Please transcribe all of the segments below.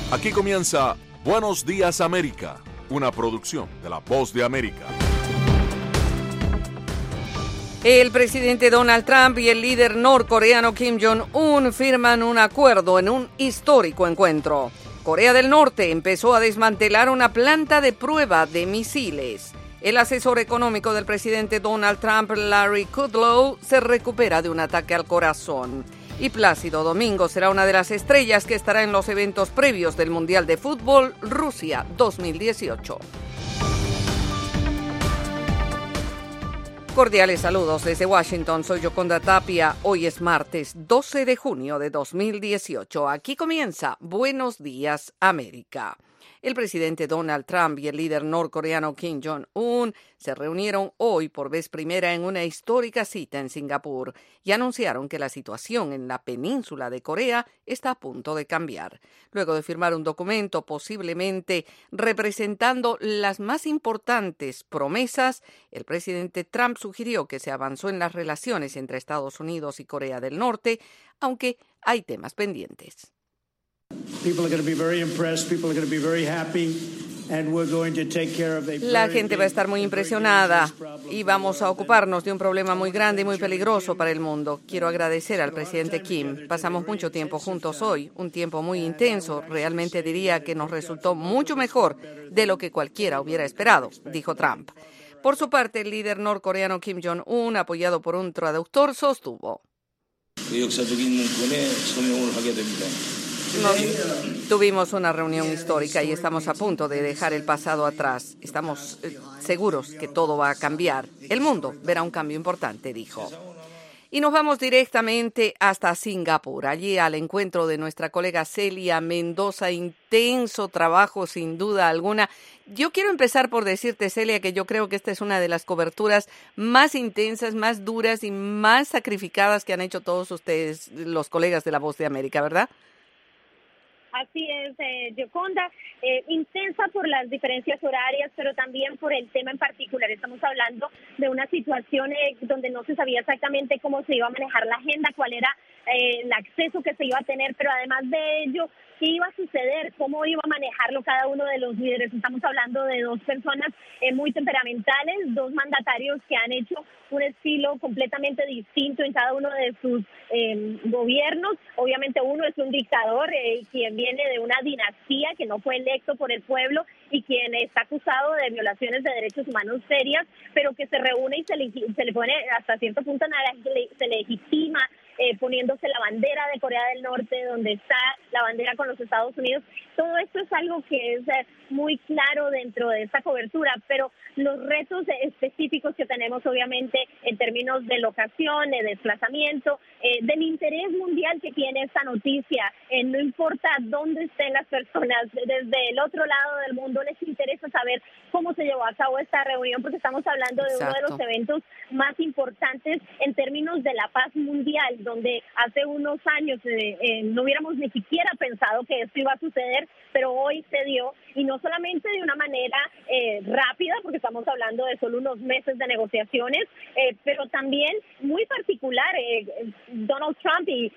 Aquí comienza Buenos Días América, una producción de La Voz de América. El presidente Donald Trump y el líder norcoreano Kim Jong-un firman un acuerdo en un histórico encuentro. Corea del Norte empezó a desmantelar una planta de prueba de misiles. El asesor económico del presidente Donald Trump, Larry Kudlow, se recupera de un ataque al corazón. Y Plácido Domingo será una de las estrellas que estará en los eventos previos del Mundial de Fútbol Rusia 2018. Cordiales saludos desde Washington, soy Yoconda Tapia. Hoy es martes 12 de junio de 2018. Aquí comienza Buenos Días América. El presidente Donald Trump y el líder norcoreano Kim Jong-un se reunieron hoy por vez primera en una histórica cita en Singapur y anunciaron que la situación en la península de Corea está a punto de cambiar. Luego de firmar un documento posiblemente representando las más importantes promesas, el presidente Trump sugirió que se avanzó en las relaciones entre Estados Unidos y Corea del Norte, aunque hay temas pendientes. La gente va a estar muy impresionada y vamos a ocuparnos de un problema muy grande y muy peligroso para el mundo. Quiero agradecer al presidente Kim. Pasamos mucho tiempo juntos hoy, un tiempo muy intenso. Realmente diría que nos resultó mucho mejor de lo que cualquiera hubiera esperado, dijo Trump. Por su parte, el líder norcoreano Kim Jong-un, apoyado por un traductor, sostuvo: tuvimos una reunión histórica y estamos a punto de dejar el pasado atrás. Estamos seguros que todo va a cambiar. El mundo verá un cambio importante, dijo. Y nos vamos directamente hasta Singapur, allí al encuentro de nuestra colega Celia Mendoza. Intenso trabajo, sin duda alguna. Yo quiero empezar por decirte, Celia, que yo creo que esta es una de las coberturas más intensas, más duras y más sacrificadas que han hecho todos ustedes, los colegas de La Voz de América, ¿verdad? Así es, Yoconda, intensa por las diferencias horarias, pero también por el tema en particular. Estamos hablando de una situación donde no se sabía exactamente cómo se iba a manejar la agenda, cuál era el acceso que se iba a tener, pero además de ello, qué iba a suceder, cómo iba a manejarlo cada uno de los líderes. Estamos hablando de dos personas muy temperamentales, dos mandatarios que han hecho un estilo completamente distinto en cada uno de sus gobiernos. Obviamente uno es un dictador, quien viene de una dinastía que no fue electo por el pueblo y quien está acusado de violaciones de derechos humanos serias, pero que se reúne y se le pone hasta cierto punto, se legitima poniéndose la bandera de Corea del Norte, donde está la bandera con los Estados Unidos. Todo esto es algo que es muy claro dentro de esta cobertura, pero los retos específicos que tenemos, obviamente, en términos de locación, de desplazamiento, del interés mundial que tiene esta noticia, no importa dónde estén las personas, desde el otro lado del mundo les interesa saber cómo se llevó a cabo esta reunión, porque estamos hablando de uno de los eventos más importantes en términos de la paz mundial, donde hace unos años no hubiéramos ni siquiera pensado que esto iba a suceder, pero hoy se dio, y no solamente de una manera rápida, porque estamos hablando de solo unos meses de negociaciones, pero también muy particular. Donald Trump y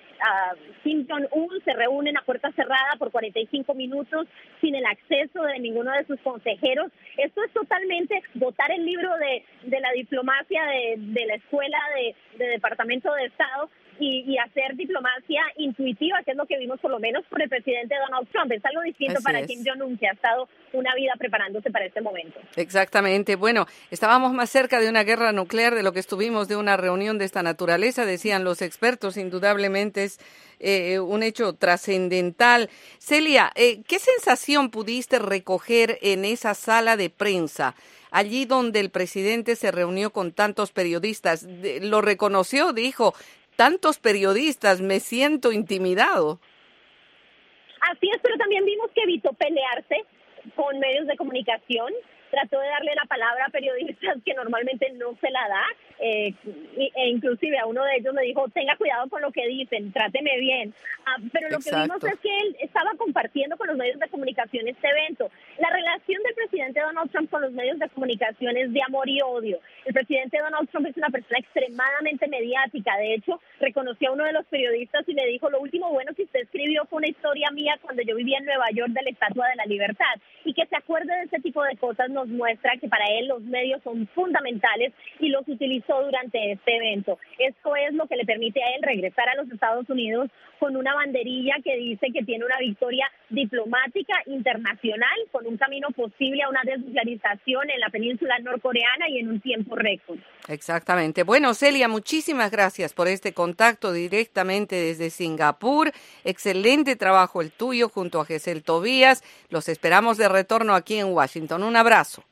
Kim Jong-un se reúnen a puerta cerrada por 45 minutos sin el acceso de ninguno de sus consejeros. Esto es totalmente botar el libro de la diplomacia de la escuela de Departamento de Estado y hacer diplomacia intuitiva, que es lo que vimos por lo menos por el presidente Donald Trump. Es algo distinto para Kim Jong-un, que ha estado una vida preparándose para este momento. Exactamente. Bueno, estábamos más cerca de una guerra nuclear de lo que estuvimos de una reunión de esta naturaleza, decían los expertos. Indudablemente es un hecho trascendental. Celia, ¿qué sensación pudiste recoger en esa sala de prensa? Allí donde el presidente se reunió con tantos periodistas, lo reconoció, dijo: tantos periodistas, me siento intimidado. Así es, pero también vimos que evitó pelearse con medios de comunicación. trató de darle la palabra a periodistas que normalmente no se la da, e inclusive a uno de ellos le dijo, tenga cuidado con lo que dicen, tráteme bien. Pero lo que vimos es que él estaba compartiendo con los medios de comunicación este evento. La relación del presidente Donald Trump con los medios de comunicación es de amor y odio. El presidente Donald Trump es una persona extremadamente mediática. De hecho, reconoció a uno de los periodistas y le dijo, lo último bueno que usted escribió fue una historia mía cuando yo vivía en Nueva York de la Estatua de la Libertad. Y que se acuerde de ese tipo de cosas nos muestra que para él los medios son fundamentales y los utilizó durante este evento. Esto es lo que le permite a él regresar a los Estados Unidos con una banderilla que dice que tiene una victoria diplomática internacional con un camino posible a una desnuclearización en la península norcoreana y en un tiempo récord. Exactamente. Bueno, Celia, muchísimas gracias por este contacto directamente desde Singapur. Excelente trabajo el tuyo junto a Gesell Tobías. Los esperamos de retorno aquí en Washington. Un abrazo.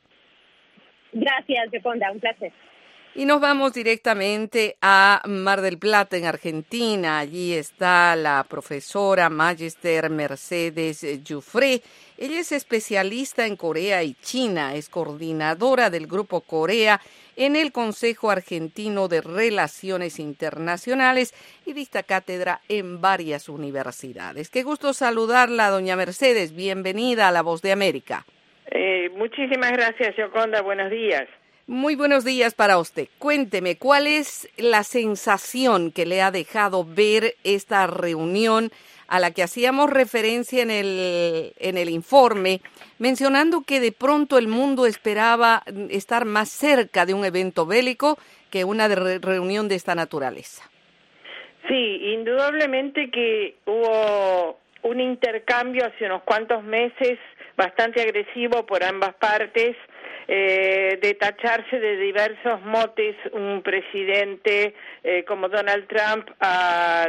Gracias, Yoconda. Un placer. Y nos vamos directamente a Mar del Plata, en Argentina. Allí está la profesora Magister Mercedes Giuffré. Ella es especialista en Corea y China, es coordinadora del Grupo Corea en el Consejo Argentino de Relaciones Internacionales y dicta cátedra en varias universidades. Qué gusto saludarla, doña Mercedes. Bienvenida a La Voz de América. Muchísimas gracias, Yoconda. Buenos días. Muy buenos días para usted. Cuénteme, ¿cuál es la sensación que le ha dejado ver esta reunión a la que hacíamos referencia en el informe, mencionando que de pronto el mundo esperaba estar más cerca de un evento bélico que una reunión de esta naturaleza? Sí, indudablemente que hubo un intercambio hace unos cuantos meses bastante agresivo por ambas partes, de tacharse de diversos motes un presidente como Donald Trump a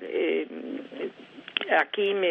Kim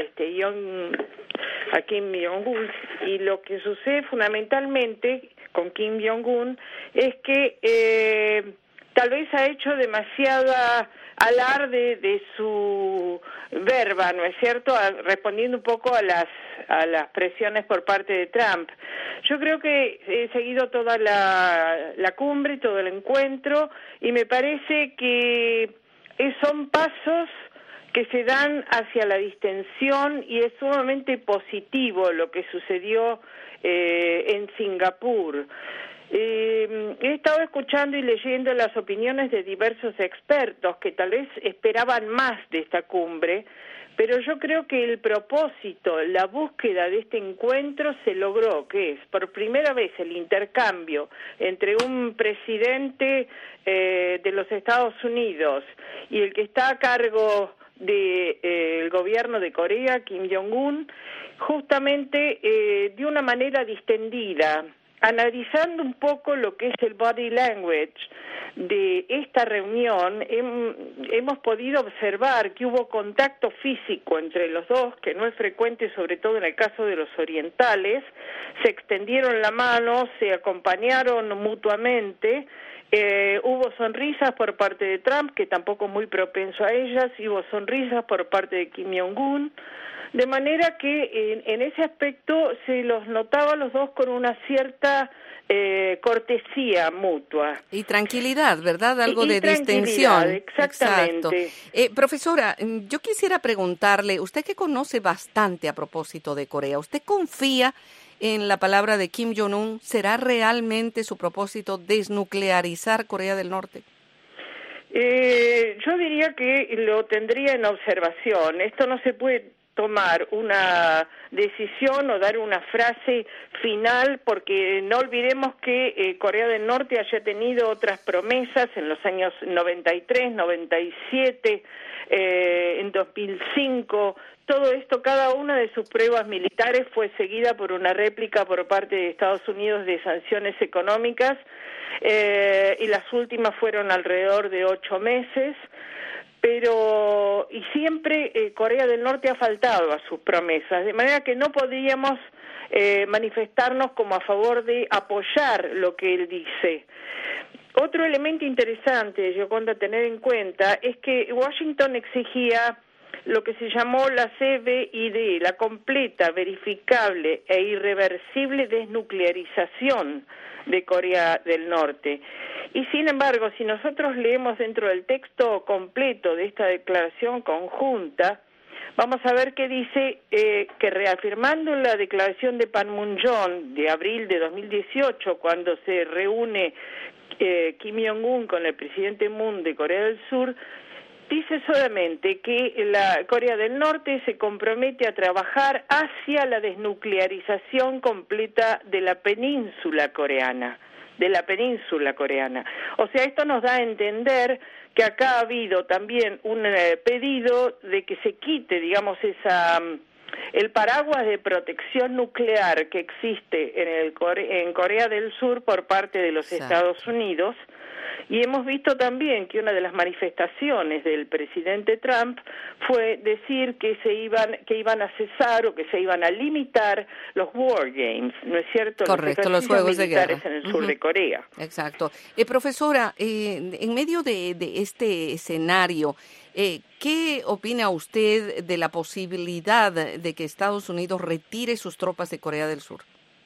Jong-un, y lo que sucede fundamentalmente con Kim Jong-un es que tal vez ha hecho demasiada alarde de su verba, ¿no es cierto?, respondiendo un poco a las presiones por parte de Trump. Yo creo que he seguido toda la cumbre, todo el encuentro, y me parece que son pasos que se dan hacia la distensión y es sumamente positivo lo que sucedió en Singapur. He estado escuchando y leyendo las opiniones de diversos expertos que tal vez esperaban más de esta cumbre, pero yo creo que el propósito, la búsqueda de este encuentro se logró, que es por primera vez el intercambio entre un presidente de los Estados Unidos y el que está a cargo del gobierno de Corea, Kim Jong-un, justamente de una manera distendida, analizando un poco lo que es el body language de esta reunión. Hemos podido observar que hubo contacto físico entre los dos, que no es frecuente, sobre todo en el caso de los orientales. Se extendieron la mano, se acompañaron mutuamente. Hubo sonrisas por parte de Trump, que tampoco es muy propenso a ellas, y hubo sonrisas por parte de Kim Jong-un, de manera que en ese aspecto se los notaba a los dos con una cierta cortesía mutua. Y tranquilidad, ¿verdad? Algo de distensión. Exactamente. Profesora, yo quisiera preguntarle, usted que conoce bastante a propósito de Corea, ¿usted confía en la palabra de Kim Jong-un? ¿Será realmente su propósito desnuclearizar Corea del Norte? Yo diría que lo tendría en observación. Esto no se puede tomar una decisión o dar una frase final, porque no olvidemos que Corea del Norte haya tenido otras promesas en los años 93, 97, en 2005. Todo esto, cada una de sus pruebas militares fue seguida por una réplica por parte de Estados Unidos de sanciones económicas, y las últimas fueron alrededor de 8 meses. Y siempre Corea del Norte ha faltado a sus promesas, de manera que no podríamos manifestarnos como a favor de apoyar lo que él dice. Otro elemento interesante, Yoconda, a tener en cuenta, es que Washington exigía lo que se llamó la CVID, la completa, verificable e irreversible desnuclearización de Corea del Norte. Y sin embargo, si nosotros leemos dentro del texto completo de esta declaración conjunta, vamos a ver que dice que reafirmando la declaración de Panmunjom de abril de 2018, cuando se reúne Kim Jong-un con el presidente Moon de Corea del Sur, dice solamente que la Corea del Norte se compromete a trabajar hacia la desnuclearización completa de la península coreana. O sea, esto nos da a entender que acá ha habido también un pedido de que se quite, digamos, el paraguas de protección nuclear que existe en Corea del Sur por parte de los Estados Unidos. Y hemos visto también que una de las manifestaciones del presidente Trump fue decir que iban a cesar o que se iban a limitar los war games, ¿no es cierto? Correcto, los juegos de guerra en el sur de Corea. Exacto. Profesora, en medio de este escenario, ¿qué opina usted de la posibilidad de que Estados Unidos retire sus tropas de Corea del Sur?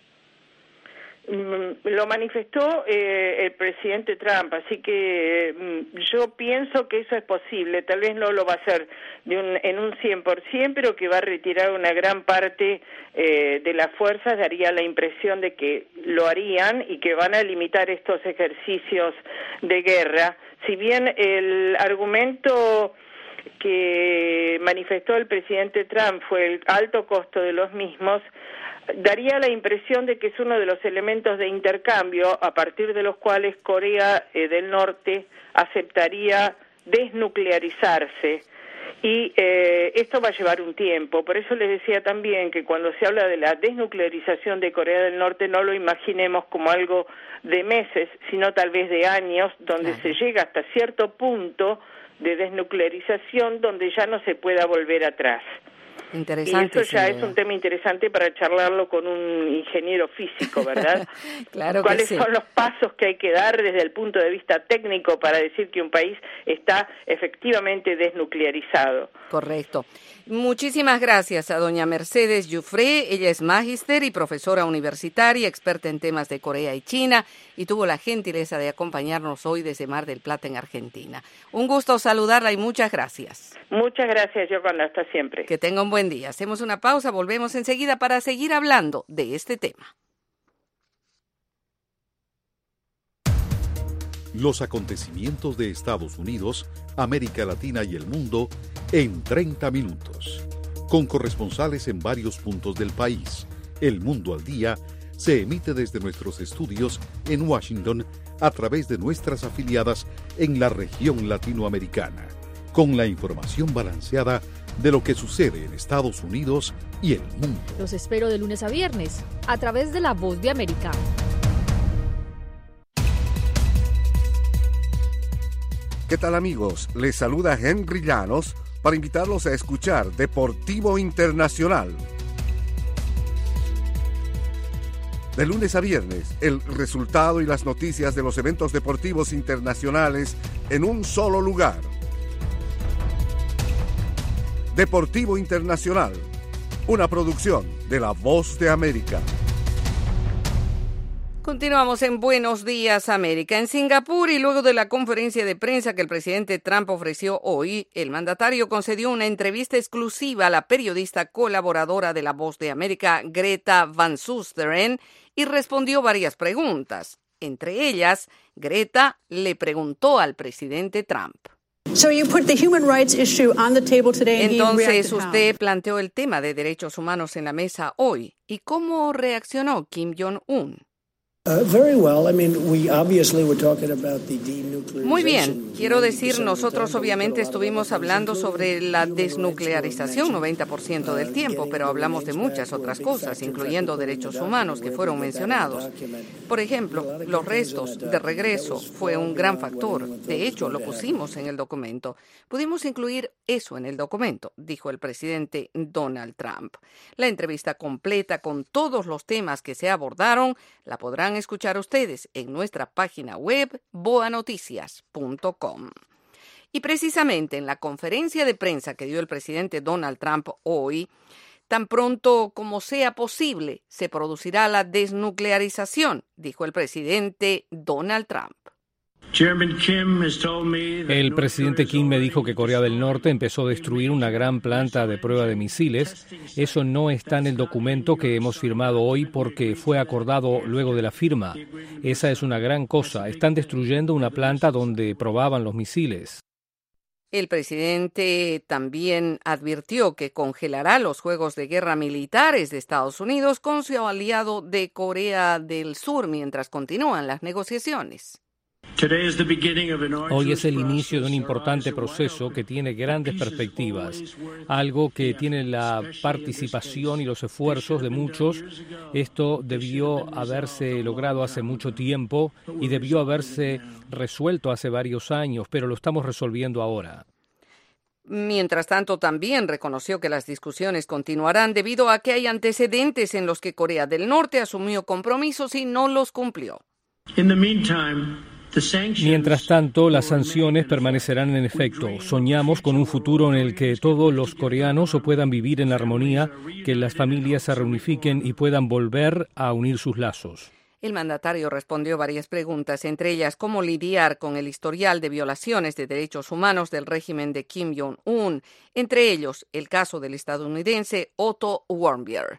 Lo manifestó el presidente Trump, así que yo pienso que eso es posible. Tal vez no lo va a hacer en un 100%, pero que va a retirar una gran parte de las fuerzas. Daría la impresión de que lo harían y que van a limitar estos ejercicios de guerra. Si bien el argumento que manifestó el presidente Trump fue el alto costo de los mismos, daría la impresión de que es uno de los elementos de intercambio a partir de los cuales Corea del Norte aceptaría desnuclearizarse. Y esto va a llevar un tiempo. Por eso les decía también que cuando se habla de la desnuclearización de Corea del Norte no lo imaginemos como algo de meses, sino tal vez de años, donde se llega hasta cierto punto de desnuclearización donde ya no se pueda volver atrás. Interesante. Y eso ya es un tema interesante para charlarlo con un ingeniero físico, ¿verdad? Claro que ¿Cuáles sí. son los pasos que hay que dar desde el punto de vista técnico para decir que un país está efectivamente desnuclearizado? Correcto. Muchísimas gracias a doña Mercedes Giuffre. Ella es magíster y profesora universitaria, experta en temas de Corea y China, y tuvo la gentileza de acompañarnos hoy desde Mar del Plata, en Argentina. Un gusto saludarla y muchas gracias. Muchas gracias, Yoconda. Hasta siempre. Que tenga un buen día. Hacemos una pausa, volvemos enseguida para seguir hablando de este tema. Los acontecimientos de Estados Unidos, América Latina y el mundo en 30 minutos. Con corresponsales en varios puntos del país. El Mundo al Día se emite desde nuestros estudios en Washington a través de nuestras afiliadas en la región latinoamericana, con la información balanceada de lo que sucede en Estados Unidos y el mundo. Los espero de lunes a viernes a través de La Voz de América. ¿Qué tal, amigos? Les saluda Henry Llanos para invitarlos a escuchar Deportivo Internacional. De lunes a viernes, el resultado y las noticias de los eventos deportivos internacionales en un solo lugar. Deportivo Internacional, una producción de La Voz de América. Continuamos en Buenos Días, América. En Singapur, y luego de la conferencia de prensa que el presidente Trump ofreció hoy, el mandatario concedió una entrevista exclusiva a la periodista colaboradora de La Voz de América, Greta Van Susteren, y respondió varias preguntas. Entre ellas, Greta le preguntó al presidente Trump. Entonces, usted planteó el tema de derechos humanos en la mesa hoy. ¿Y cómo reaccionó Kim Jong-un? Muy bien, quiero decir, nosotros obviamente estuvimos hablando sobre la desnuclearización 90% del tiempo, pero hablamos de muchas otras cosas, incluyendo derechos humanos que fueron mencionados. Por ejemplo, los restos de regreso fue un gran factor. De hecho, lo pusimos en el documento. Pudimos incluir eso en el documento, dijo el presidente Donald Trump. La entrevista completa con todos los temas que se abordaron la podrán escuchar ustedes en nuestra página web boanoticias.com. Y precisamente en la conferencia de prensa que dio el presidente Donald Trump hoy, tan pronto como sea posible, se producirá la desnuclearización, dijo el presidente Donald Trump. El presidente Kim me dijo que Corea del Norte empezó a destruir una gran planta de prueba de misiles. Eso no está en el documento que hemos firmado hoy porque fue acordado luego de la firma. Esa es una gran cosa. Están destruyendo una planta donde probaban los misiles. El presidente también advirtió que congelará los juegos de guerra militares de Estados Unidos con su aliado de Corea del Sur mientras continúan las negociaciones. Hoy es el inicio de un importante proceso que tiene grandes perspectivas, algo que tiene la participación y los esfuerzos de muchos. Esto debió haberse logrado hace mucho tiempo y debió haberse resuelto hace varios años, pero lo estamos resolviendo ahora. Mientras tanto, también reconoció que las discusiones continuarán debido a que hay antecedentes en los que Corea del Norte asumió compromisos y no los cumplió. Mientras tanto, las sanciones permanecerán en efecto. Soñamos con un futuro en el que todos los coreanos puedan vivir en armonía, que las familias se reunifiquen y puedan volver a unir sus lazos. El mandatario respondió varias preguntas, entre ellas cómo lidiar con el historial de violaciones de derechos humanos del régimen de Kim Jong-un, entre ellos el caso del estadounidense Otto Warmbier.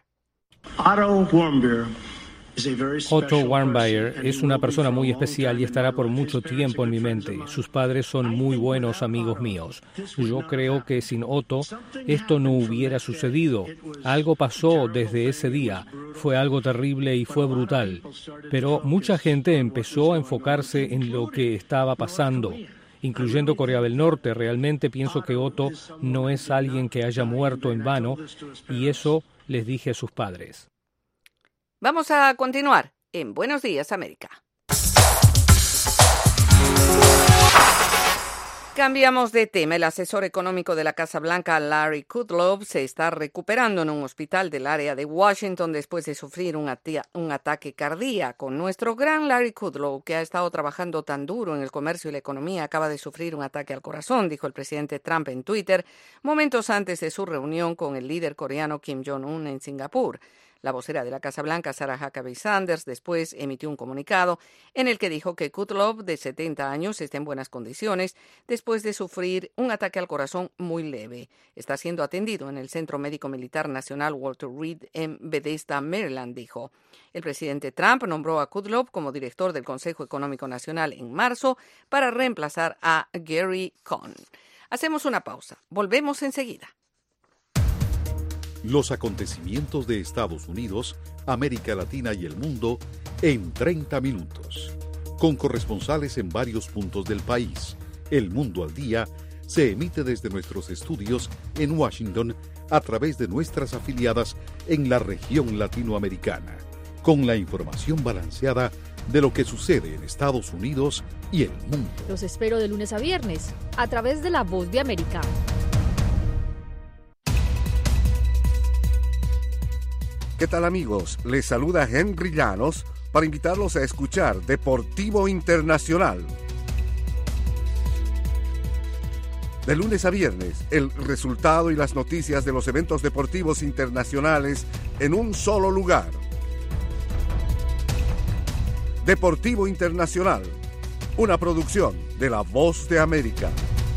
Otto Warmbier es una persona muy especial y estará por mucho tiempo en mi mente. Sus padres son muy buenos amigos míos. Yo creo que sin Otto esto no hubiera sucedido. Algo pasó desde ese día. Fue algo terrible y fue brutal. Pero mucha gente empezó a enfocarse en lo que estaba pasando, incluyendo Corea del Norte. Realmente pienso que Otto no es alguien que haya muerto en vano, y eso les dije a sus padres. Vamos a continuar en Buenos Días, América. Cambiamos de tema. El asesor económico de la Casa Blanca, Larry Kudlow, se está recuperando en un hospital del área de Washington después de sufrir un ataque cardíaco. Nuestro gran Larry Kudlow, que ha estado trabajando tan duro en el comercio y la economía, acaba de sufrir un ataque al corazón, dijo el presidente Trump en Twitter, momentos antes de su reunión con el líder coreano Kim Jong-un en Singapur. La vocera de la Casa Blanca, Sarah Huckabee Sanders, después emitió un comunicado en el que dijo que Kudlow, de 70 años, está en buenas condiciones después de sufrir un ataque al corazón muy leve. Está siendo atendido en el Centro Médico Militar Nacional Walter Reed en Bethesda, Maryland, dijo. El presidente Trump nombró a Kudlow como director del Consejo Económico Nacional en marzo para reemplazar a Gary Cohn. Hacemos una pausa. Volvemos enseguida. Los acontecimientos de Estados Unidos, América Latina y el mundo en 30 minutos. Con corresponsales en varios puntos del país. El Mundo al Día se emite desde nuestros estudios en Washington a través de nuestras afiliadas en la región latinoamericana. Con la información balanceada de lo que sucede en Estados Unidos y el mundo. Los espero de lunes a viernes a través de La Voz de América. ¿Qué tal, amigos? Les saluda Henry Llanos para invitarlos a escuchar Deportivo Internacional. De lunes a viernes, el resultado y las noticias de los eventos deportivos internacionales en un solo lugar. Deportivo Internacional, una producción de La Voz de América.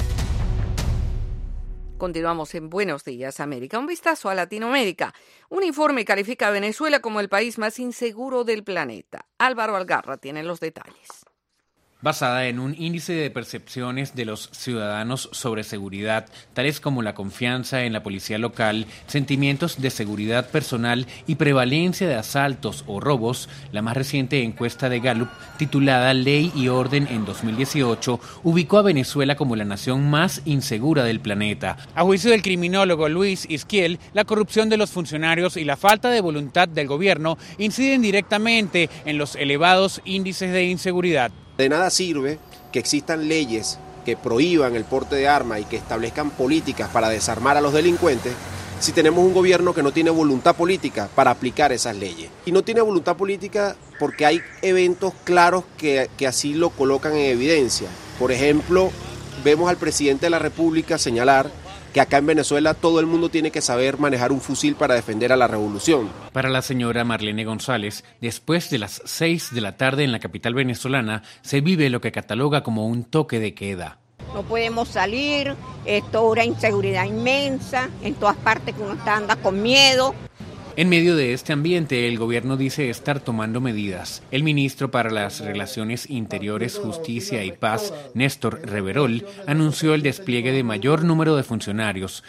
Continuamos en Buenos Días, América. Un vistazo a Latinoamérica. Un informe califica a Venezuela como el país más inseguro del planeta. Álvaro Algarra tiene los detalles. Basada en un índice de percepciones de los ciudadanos sobre seguridad, tales como la confianza en la policía local, sentimientos de seguridad personal y prevalencia de asaltos o robos, la más reciente encuesta de Gallup, titulada Ley y Orden en 2018, ubicó a Venezuela como la nación más insegura del planeta. A juicio del criminólogo Luis Isquiel, la corrupción de los funcionarios y la falta de voluntad del gobierno inciden directamente en los elevados índices de inseguridad. De nada sirve que existan leyes que prohíban el porte de armas y que establezcan políticas para desarmar a los delincuentes si tenemos un gobierno que no tiene voluntad política para aplicar esas leyes. Y no tiene voluntad política porque hay eventos claros que así lo colocan en evidencia. Por ejemplo, vemos al presidente de la República señalar que acá en Venezuela todo el mundo tiene que saber manejar un fusil para defender a la revolución. Para la señora Marlene González, después de las 6 de la tarde en la capital venezolana, se vive lo que cataloga como un toque de queda. No podemos salir, toda una inseguridad inmensa, en todas partes que uno anda con miedo. En medio de este ambiente, el gobierno dice estar tomando medidas. El ministro para las Relaciones Interiores, Justicia y Paz, Néstor Reverol, anunció el despliegue de mayor número de funcionarios.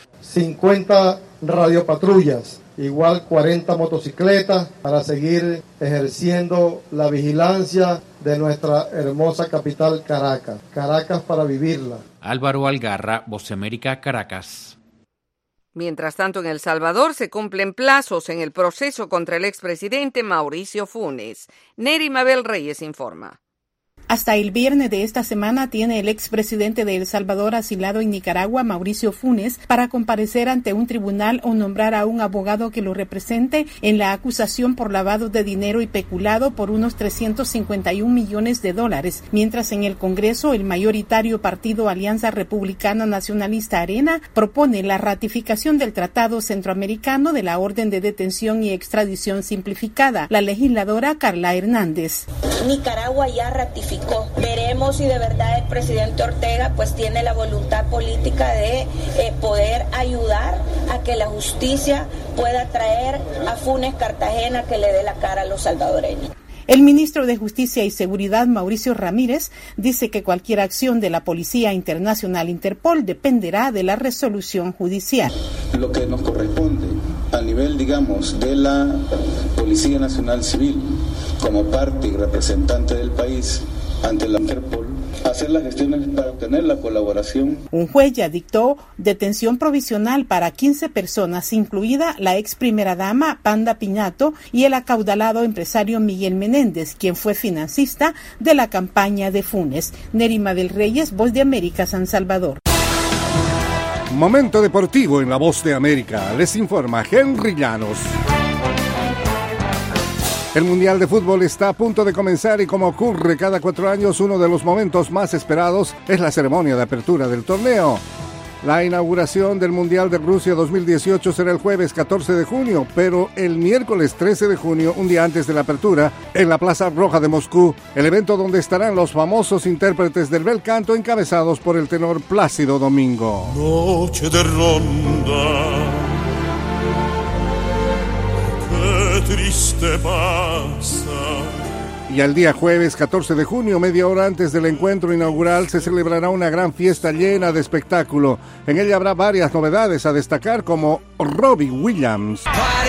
50 radiopatrullas, igual 40 motocicletas para seguir ejerciendo la vigilancia de nuestra hermosa capital Caracas. Caracas para vivirla. Álvaro Algarra, Voz de América, Caracas. Mientras tanto, en El Salvador se cumplen plazos en el proceso contra el expresidente Mauricio Funes. Neri Mabel Reyes informa. Hasta el viernes de esta semana tiene el expresidente de El Salvador asilado en Nicaragua, Mauricio Funes, para comparecer ante un tribunal o nombrar a un abogado que lo represente en la acusación por lavado de dinero y peculado por unos $351 millones, mientras en el Congreso el mayoritario partido Alianza Republicana Nacionalista Arena propone la ratificación del Tratado Centroamericano de la Orden de Detención y Extradición Simplificada. La legisladora Carla Hernández. Nicaragua ya ratificó. Veremos si de verdad el presidente Ortega pues tiene la voluntad política de poder ayudar a que la justicia pueda traer a Funes Cartagena que le dé la cara a los salvadoreños. El ministro de Justicia y Seguridad, Mauricio Ramírez, dice que cualquier acción de la Policía Internacional Interpol dependerá de la resolución judicial. Lo que nos corresponde a nivel, digamos, de la Policía Nacional Civil, como parte y representante del país ante la Interpol, hacer las gestiones para obtener la colaboración. Un juez ya dictó detención provisional para 15 personas, incluida la ex primera dama Panda Piñato y el acaudalado empresario Miguel Menéndez, quien fue financista de la campaña de Funes. Nerima del Reyes, Voz de América, San Salvador. Momento deportivo en la Voz de América. Les informa Henry Llanos. El Mundial de Fútbol está a punto de comenzar y como ocurre cada 4 años, uno de los momentos más esperados es la ceremonia de apertura del torneo. La inauguración del Mundial de Rusia 2018 será el jueves 14 de junio, pero el miércoles 13 de junio, un día antes de la apertura, en la Plaza Roja de Moscú, el evento donde estarán los famosos intérpretes del bel canto encabezados por el tenor Plácido Domingo. Noche de ronda, qué triste pasa. Y al día jueves 14 de junio, media hora antes del encuentro inaugural, se celebrará una gran fiesta llena de espectáculo. En ella habrá varias novedades a destacar, como Robbie Williams.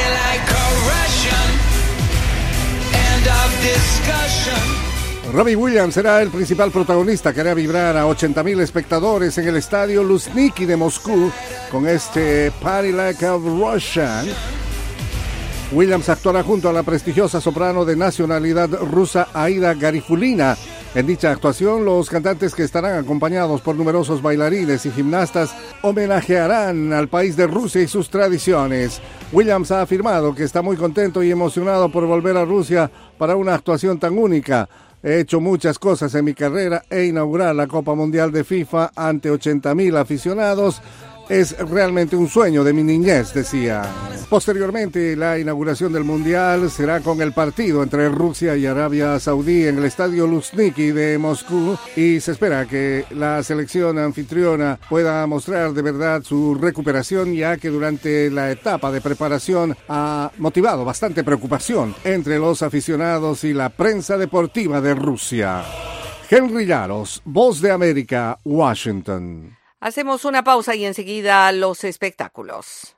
Robbie Williams será el principal protagonista que hará vibrar a 80,000 espectadores en el estadio Luzhniki de Moscú con este Party Like a Russian. Williams actuará junto a la prestigiosa soprano de nacionalidad rusa Aida Garifulina. En dicha actuación, los cantantes, que estarán acompañados por numerosos bailarines y gimnastas, homenajearán al país de Rusia y sus tradiciones. Williams ha afirmado que está muy contento y emocionado por volver a Rusia para una actuación tan única. He hecho muchas cosas en mi carrera e inaugurar la Copa Mundial de FIFA ante 80,000 aficionados es realmente un sueño de mi niñez, decía. Posteriormente, la inauguración del Mundial será con el partido entre Rusia y Arabia Saudí en el estadio Luzhniki de Moscú, y se espera que la selección anfitriona pueda mostrar de verdad su recuperación, ya que durante la etapa de preparación ha motivado bastante preocupación entre los aficionados y la prensa deportiva de Rusia. Henry Llanos, Voz de América, Washington. Hacemos una pausa y enseguida los espectáculos.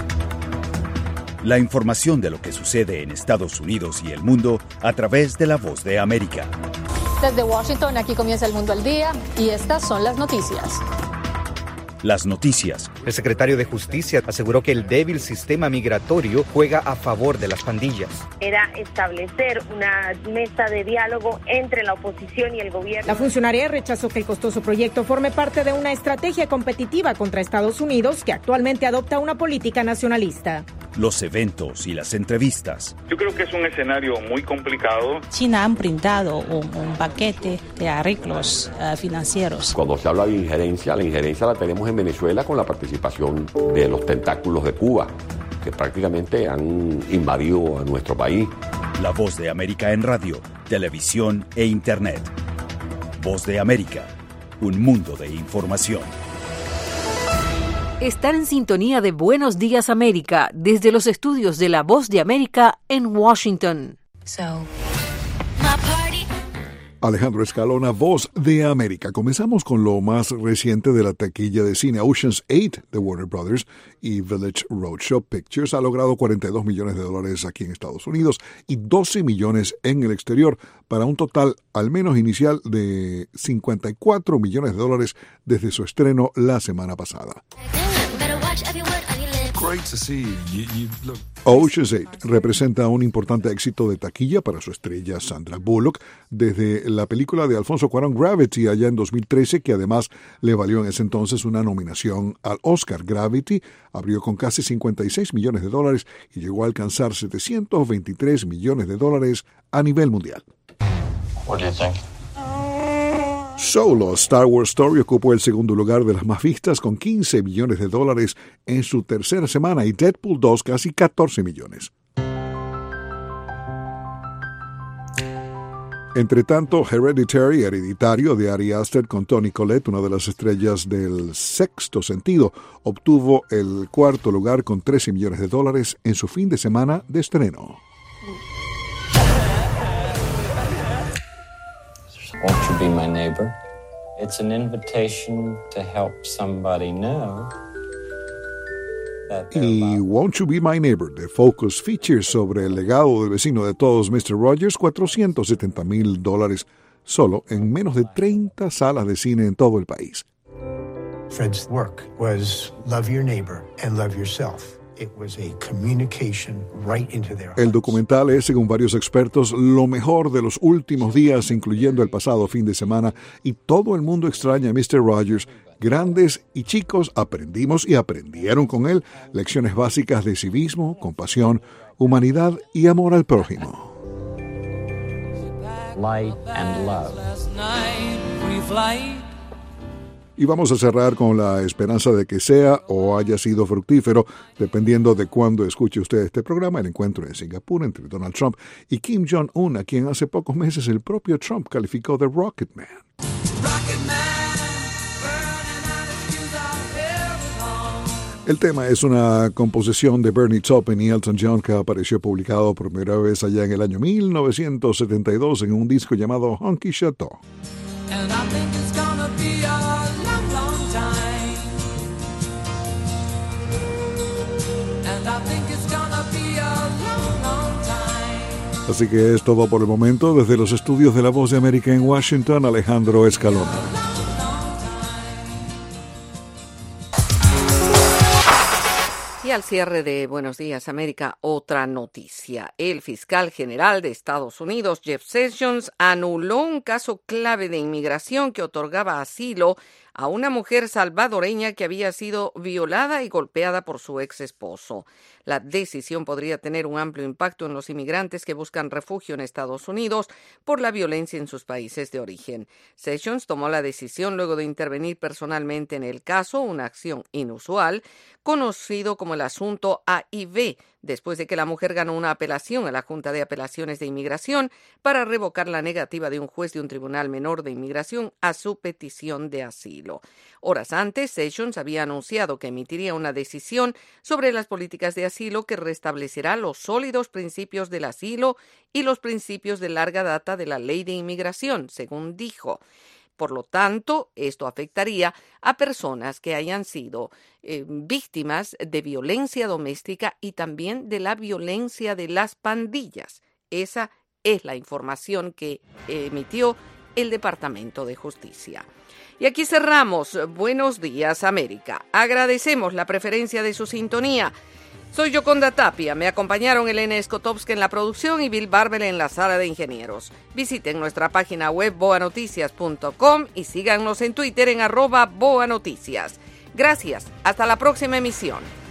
La información de lo que sucede en Estados Unidos y el mundo a través de la Voz de América. Desde Washington, aquí comienza El Mundo al Día y estas son las noticias. Las noticias. El secretario de Justicia aseguró que el débil sistema migratorio juega a favor de las pandillas. Era establecer una mesa de diálogo entre la oposición y el gobierno. La funcionaria rechazó que el costoso proyecto forme parte de una estrategia competitiva contra Estados Unidos, que actualmente adopta una política nacionalista. los eventos y las entrevistas. Yo creo que es un escenario muy complicado. China han brindado un paquete de arreglos financieros. Cuando se habla de injerencia, la injerencia la tenemos en Venezuela con la participación de los tentáculos de Cuba, que prácticamente han invadido a nuestro país. La Voz de América en radio, televisión e internet. Voz de América, un mundo de información. Están en sintonía de Buenos Días América desde los estudios de La Voz de América en Washington. Alejandro Escalona, Voz de América. Comenzamos con lo más reciente de la taquilla de cine. Ocean's 8 de Warner Brothers y Village Roadshow Pictures ha logrado $42 millones aquí en Estados Unidos y 12 millones en el exterior, para un total al menos inicial de $54 millones desde su estreno la semana pasada. Ocean's 8 representa un importante éxito de taquilla para su estrella Sandra Bullock desde la película de Alfonso Cuarón Gravity allá en 2013, que además le valió en ese entonces una nominación al Oscar. Gravity abrió con casi $56 millones y llegó a alcanzar $723 millones a nivel mundial. What do you think? Solo, Star Wars Story ocupó el segundo lugar de las más vistas con $15 millones en su tercera semana y Deadpool 2 casi $14 millones. Entre tanto, Hereditario de Ari Aster con Toni Collette, una de las estrellas del Sexto Sentido, obtuvo el cuarto lugar con $13 millones en su fin de semana de estreno. Won't you be my neighbor? It's an invitation to help somebody know that y Won't You Be My Neighbor de Focus Features sobre el legado del vecino de todos, Mr. Rogers, $470,000 solo en menos de 30 salas de cine en todo el país. Fred's work was love your neighbor and love yourself. It was a communication right into their hearts. El documental es, según varios expertos, lo mejor de los últimos días, incluyendo el pasado fin de semana, y todo el mundo extraña a Mr. Rogers. Grandes y chicos aprendimos y aprendieron con él lecciones básicas de civismo, compasión, humanidad y amor al prójimo. Light and love. Y vamos a cerrar con la esperanza de que sea o haya sido fructífero, dependiendo de cuándo escuche usted este programa, el encuentro en Singapur entre Donald Trump y Kim Jong-un, a quien hace pocos meses el propio Trump calificó de Rocket Man. El tema es una composición de Bernie Taupin y Elton John que apareció publicado por primera vez allá en el año 1972 en un disco llamado Honky Chateau. Así que es todo por el momento. Desde los estudios de La Voz de América en Washington, Alejandro Escalona. Y al cierre de Buenos Días América, otra noticia. El fiscal general de Estados Unidos, Jeff Sessions, anuló un caso clave de inmigración que otorgaba asilo a una mujer salvadoreña que había sido violada y golpeada por su ex esposo. La decisión podría tener un amplio impacto en los inmigrantes que buscan refugio en Estados Unidos por la violencia en sus países de origen. Sessions tomó la decisión luego de intervenir personalmente en el caso, una acción inusual, conocido como el asunto A y B, después de que la mujer ganó una apelación a la Junta de Apelaciones de Inmigración para revocar la negativa de un juez de un tribunal menor de inmigración a su petición de asilo. Horas antes, Sessions había anunciado que emitiría una decisión sobre las políticas de asilo que restablecerá los sólidos principios del asilo y los principios de larga data de la ley de inmigración, según dijo. Por lo tanto, esto afectaría a personas que hayan sido víctimas de violencia doméstica y también de la violencia de las pandillas. Esa es la información que emitió el Departamento de Justicia. Y aquí cerramos Buenos Días América. Agradecemos la preferencia de su sintonía. Soy Yoconda Tapia, me acompañaron Elena Skotowska en la producción y Bill Barbel en la sala de ingenieros. Visiten nuestra página web boanoticias.com y síganos en Twitter en @boanoticias. Gracias, hasta la próxima emisión.